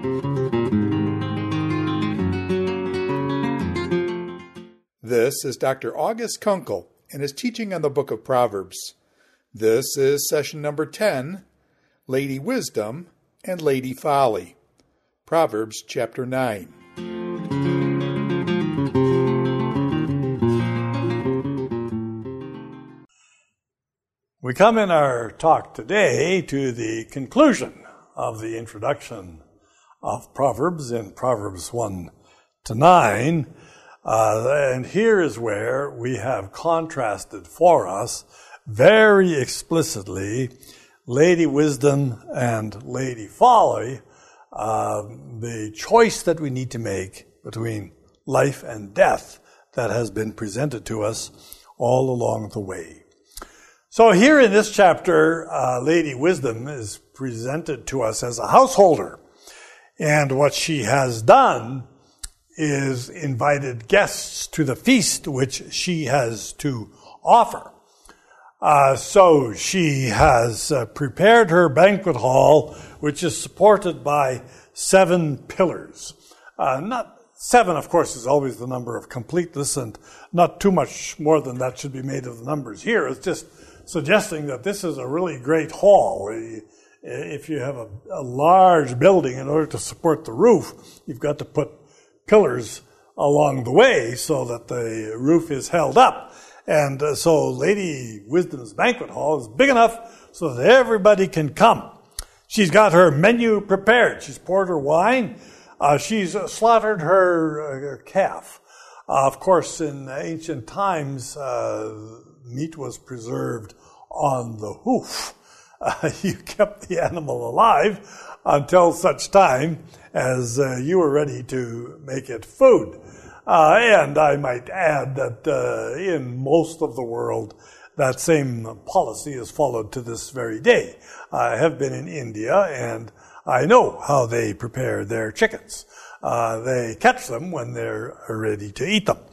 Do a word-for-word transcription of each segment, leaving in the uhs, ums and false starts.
This is Doctor August Kunkel and his teaching on the book of Proverbs. This is session number ten, Lady Wisdom and Lady Folly. Proverbs chapter nine. We come in our talk today to the conclusion of the introduction of Proverbs in Proverbs one to nine. Uh, and here is where we have contrasted for us very explicitly Lady Wisdom and Lady Folly, uh, the choice that we need to make between life and death that has been presented to us all along the way. So here in this chapter, uh, Lady Wisdom is presented to us as a householder. And what she has done is invited guests to the feast which she has to offer. Uh, so she has uh, prepared her banquet hall, which is supported by seven pillars. Uh, not seven, of course, is always the number of completeness, and not too much more than that should be made of the numbers here. It's just suggesting that this is a really great hall. If you have a, a large building, in order to support the roof, you've got to put pillars along the way so that the roof is held up. And uh, so Lady Wisdom's banquet hall is big enough so that everybody can come. She's got her menu prepared. She's poured her wine. Uh, she's uh, slaughtered her uh, calf. Uh, of course, in ancient times, uh, meat was preserved on the hoof. Uh, you kept the animal alive until such time as uh, you were ready to make it food. Uh, and I might add that uh, in most of the world, that same policy is followed to this very day. I have been in India, and I know how they prepare their chickens. Uh, they catch them when they're ready to eat them.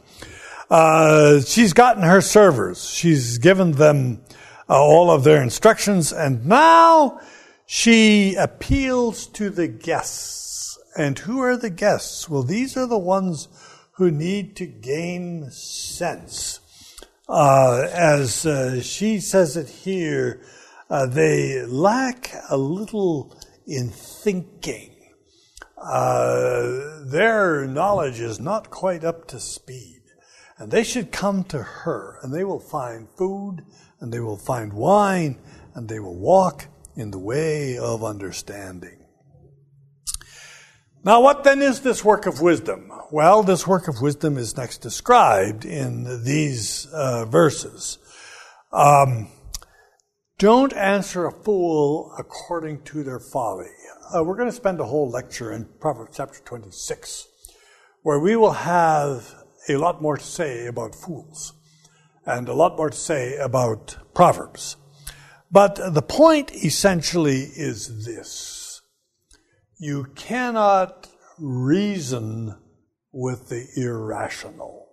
Uh, she's gotten her servers. She's given them uh, all of their instructions, and now she appeals to the guests. And who are the guests? Well, these are the ones who need to gain sense. Uh, as uh, she says it here, uh, they lack a little in thinking. Uh, their knowledge is not quite up to speed. And they should come to her, and they will find food, and they will find wine, and they will walk in the way of understanding. Now, what then is this work of wisdom? Well, this work of wisdom is next described in these uh, verses. Um, don't answer a fool according to their folly. Uh, we're going to spend a whole lecture in Proverbs chapter twenty-six, where we will have a lot more to say about fools and a lot more to say about Proverbs. But the point essentially is this. You cannot reason with the irrational.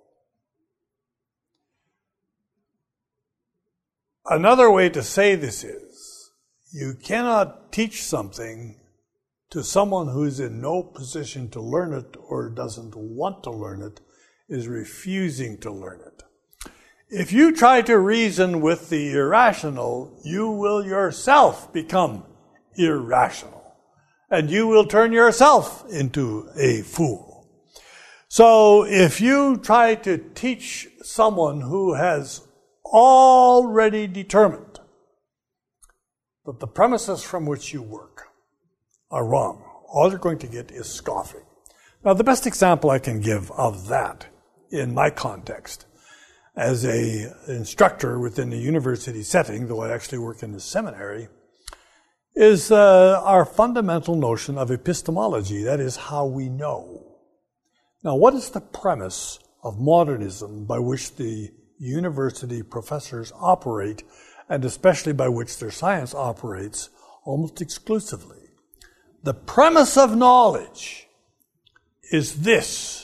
Another way to say this is, you cannot teach something to someone who's in no position to learn it or doesn't want to learn it, is refusing to learn it. If you try to reason with the irrational, you will yourself become irrational. And you will turn yourself into a fool. So if you try to teach someone who has already determined that the premises from which you work are wrong, all you're going to get is scoffing. Now, the best example I can give of that in my context as a instructor within a university setting, though I actually work in a seminary, is uh, our fundamental notion of epistemology, that is, how we know. Now, what is the premise of modernism by which the university professors operate, and especially by which their science operates almost exclusively? The premise of knowledge is this: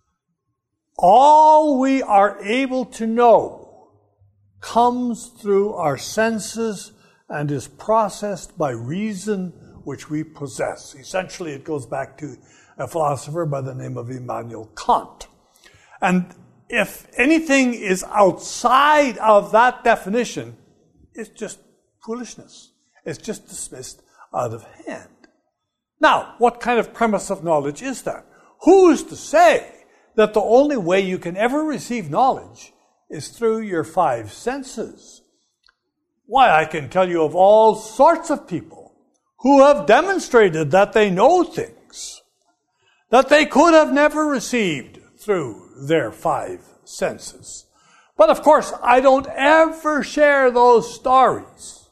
all we are able to know comes through our senses and is processed by reason which we possess. Essentially, it goes back to a philosopher by the name of Immanuel Kant. And if anything is outside of that definition, it's just foolishness. It's just dismissed out of hand. Now, what kind of premise of knowledge is that? Who is to say that the only way you can ever receive knowledge is through your five senses? Why, I can tell you of all sorts of people who have demonstrated that they know things that they could have never received through their five senses. But of course, I don't ever share those stories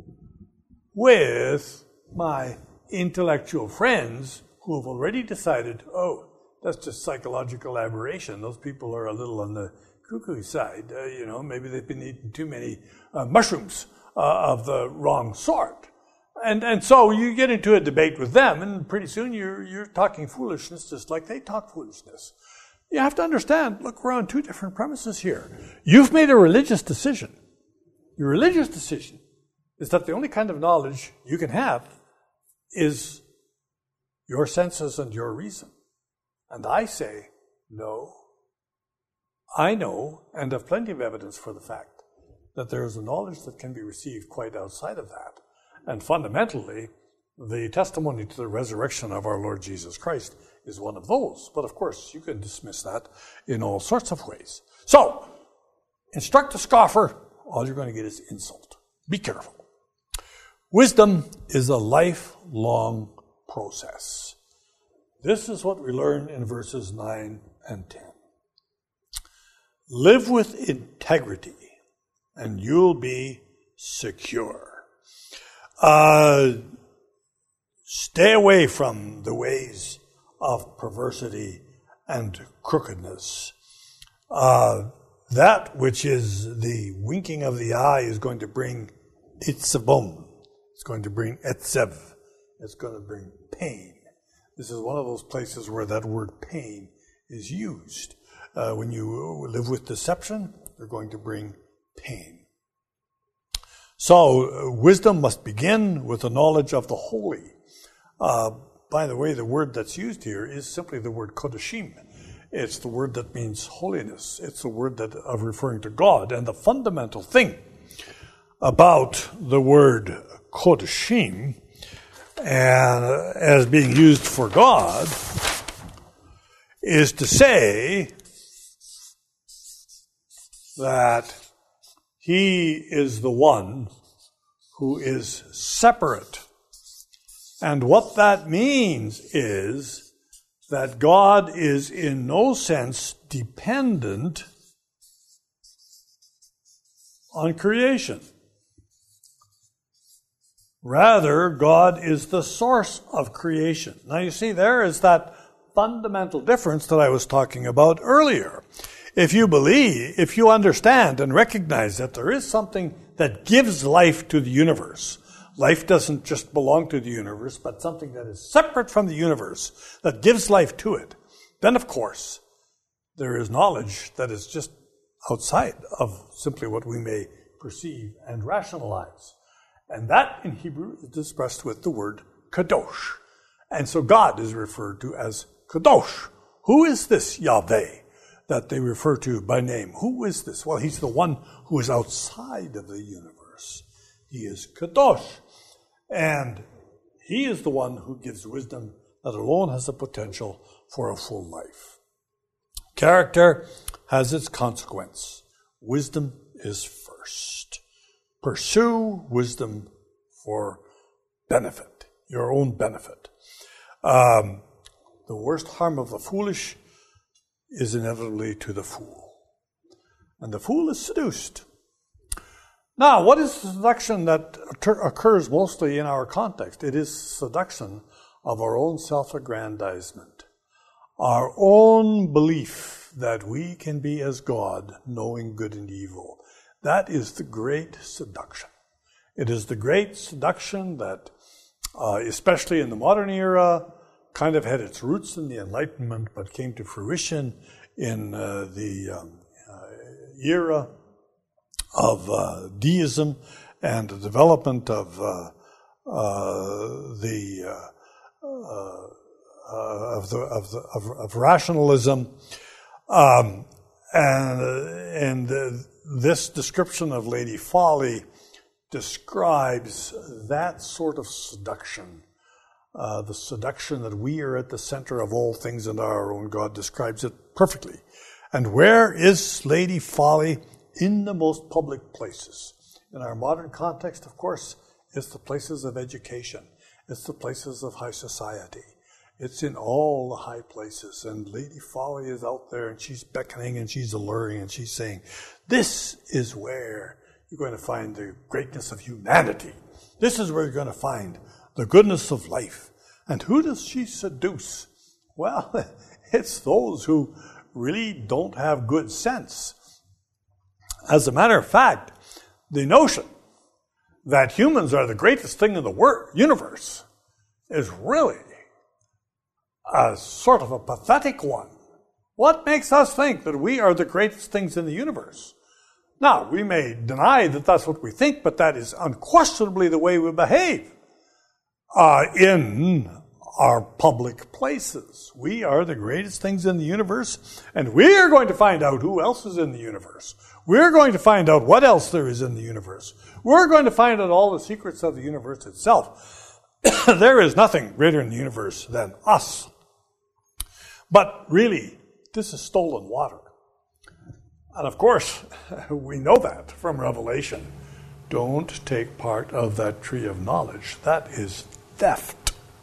with my intellectual friends who have already decided, oh, that's just psychological aberration. Those people are a little on the cuckoo side. Uh, you know, maybe they've been eating too many uh, mushrooms uh, of the wrong sort. And and so you get into a debate with them, and pretty soon you're you're talking foolishness just like they talk foolishness. You have to understand, look, we're on two different premises here. You've made a religious decision. Your religious decision is that the only kind of knowledge you can have is your senses and your reason. And I say, no. I know, and have plenty of evidence for the fact, that there is a knowledge that can be received quite outside of that. And fundamentally, the testimony to the resurrection of our Lord Jesus Christ is one of those. But of course, you can dismiss that in all sorts of ways. So, instruct a scoffer, all you're going to get is insult. Be careful. Wisdom is a lifelong process. This is what we learn in verses nine and ten. Live with integrity, and you'll be secure. Uh, stay away from the ways of perversity and crookedness. Uh, that which is the winking of the eye is going to bring itzabum. It's going to bring etzev. It's going to bring pain. This is one of those places where that word pain is used. Uh, when you live with deception, they're going to bring pain. So, uh, wisdom must begin with the knowledge of the holy. Uh, by the way, the word that's used here is simply the word kodashim. It's the word that means holiness. It's the word that of referring to God. And the fundamental thing about the word kodashim, and uh, as being used for God, is to say that He is the one who is separate. And what that means is that God is in no sense dependent on creation. Rather, God is the source of creation. Now you see, there is that fundamental difference that I was talking about earlier. If you believe, if you understand and recognize that there is something that gives life to the universe, life doesn't just belong to the universe, but something that is separate from the universe, that gives life to it, then of course, there is knowledge that is just outside of simply what we may perceive and rationalize. And that in Hebrew is expressed with the word kadosh. And so God is referred to as kadosh. Who is this Yahweh that they refer to by name? Who is this? Well, he's the one who is outside of the universe. He is kadosh. And he is the one who gives wisdom that alone has the potential for a full life. Character has its consequence. Wisdom is first. Pursue wisdom for benefit, your own benefit. Um, the worst harm of the foolish is inevitably to the fool. And the fool is seduced. Now, what is the seduction that occurs mostly in our context? It is seduction of our own self-aggrandizement, our own belief that we can be as God, knowing good and evil. That is the great seduction. It is the great seduction that, uh, especially in the modern era, kind of had its roots in the Enlightenment, but came to fruition in uh, the um, uh, era of uh, deism and the development of uh, uh, the uh, uh, uh, of the of the of, of rationalism, um, and and uh, this description of Lady Folly describes that sort of seduction. Uh, the seduction that we are at the center of all things and our own God describes it perfectly. And where is Lady Folly? In the most public places. In our modern context, of course, it's the places of education. It's the places of high society. It's in all the high places. And Lady Folly is out there and she's beckoning and she's alluring and she's saying, this is where you're going to find the greatness of humanity. This is where you're going to find the goodness of life. And who does she seduce? Well, it's those who really don't have good sense. As a matter of fact, the notion that humans are the greatest thing in the world, universe is really a sort of a pathetic one. What makes us think that we are the greatest things in the universe? Now, we may deny that that's what we think, but that is unquestionably the way we behave uh, in our public places. We are the greatest things in the universe, and we are going to find out who else is in the universe. We're going to find out what else there is in the universe. We're going to find out all the secrets of the universe itself. There is nothing greater in the universe than us. But really, this is stolen water. And of course, we know that from Revelation. Don't take part of that tree of knowledge. That is theft.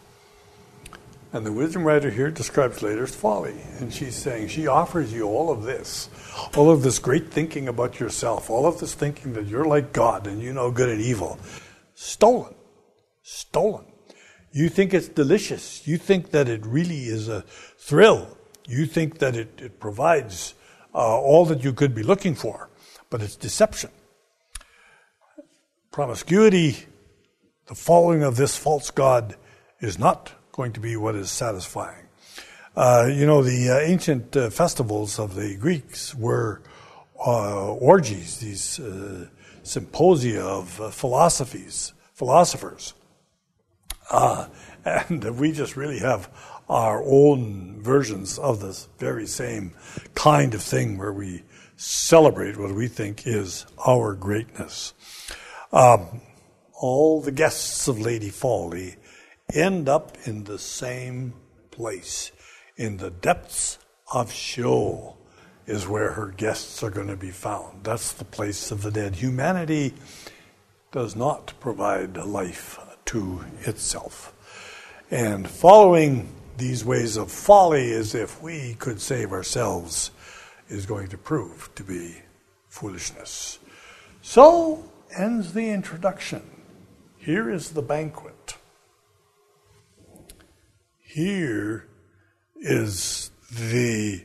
And the wisdom writer here describes later's folly. And she's saying she offers you all of this. All of this great thinking about yourself. All of this thinking that you're like God and you know good and evil. Stolen. Stolen. You think it's delicious. You think that it really is a thrill. You think that it, it provides uh, all that you could be looking for. But it's deception. Promiscuity, the following of this false god, is not going to be what is satisfying. Uh, you know, the uh, ancient uh, festivals of the Greeks were uh, orgies, these uh, symposia of uh, philosophies, philosophers. Uh, and we just really have our own versions of this very same kind of thing where we celebrate what we think is our greatness. Um, all the guests of Lady Folly end up in the same place. In the depths of Sheol is where her guests are going to be found. That's the place of the dead. Humanity does not provide a life to itself. And following these ways of folly as if we could save ourselves is going to prove to be foolishness. So ends the introduction. Here is the banquet. Here is the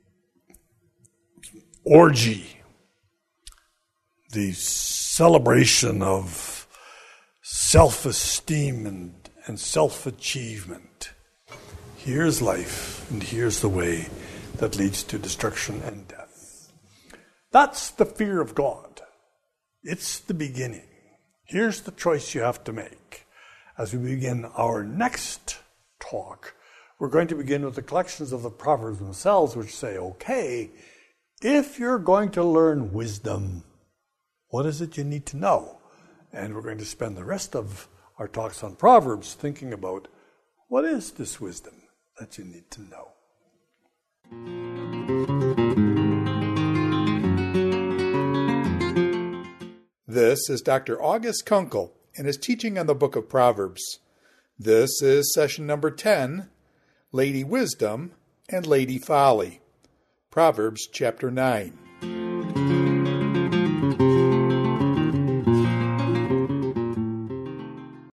orgy, the celebration of self-esteem and, and self-achievement. Here's life, and here's the way that leads to destruction and death. That's the fear of God. It's the beginning. Here's the choice you have to make. As we begin our next talk, we're going to begin with the collections of the Proverbs themselves, which say, okay, if you're going to learn wisdom, what is it you need to know? And we're going to spend the rest of our talks on Proverbs thinking about what is this wisdom that you need to know. This is Doctor August Kunkel and his teaching on the book of Proverbs. This is session number ten, Lady Wisdom and Lady Folly. Proverbs chapter nine.